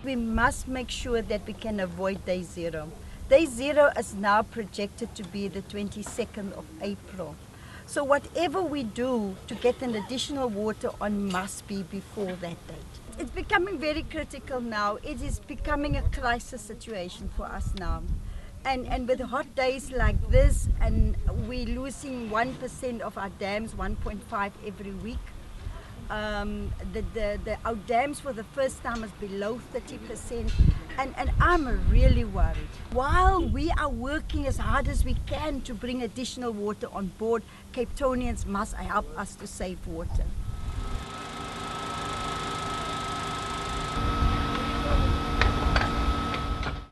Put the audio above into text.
We must make sure that we can avoid day zero. Day zero is now projected to be the 22nd of April. So whatever we do to get an additional water on must be before that date. It's becoming very critical now. It is becoming a crisis situation for us now. And with hot days like this, and we're losing 1% of our dams, 1.5 every week. Our dams for the first time is below 30%, and I'm really worried. While we are working as hard as we can to bring additional water on board, Cape Townians must help us to save water.